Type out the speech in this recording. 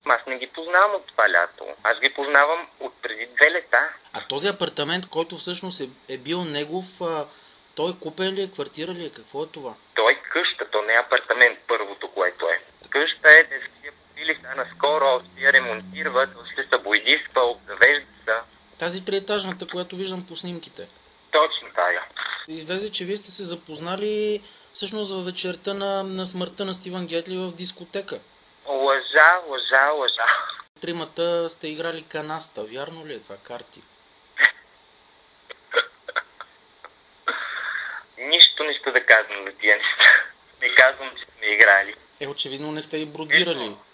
Аз не ги познавам от това лято. Аз ги познавам от преди 2 лета. А този апартамент, който всъщност е бил негов, той купен ли е, квартира ли е, какво е това? Той е къща, то не е апартамент, първото, което е. Къща е, да си я купили сега наскоро, си я ремонтират, ще се боядисва, обзавежда се. Тази триетажната, която виждам по снимките. Точно тая. Излезе, че вие сте се запознали всъщност във вечерта на смъртта на Стивън Гетли в дискотека. Лъжа. Тримата сте играли канаста, вярно ли е това, карти? Нищо да казвам за тия неща. Не казвам, че сме играли. Очевидно не сте и бродирали.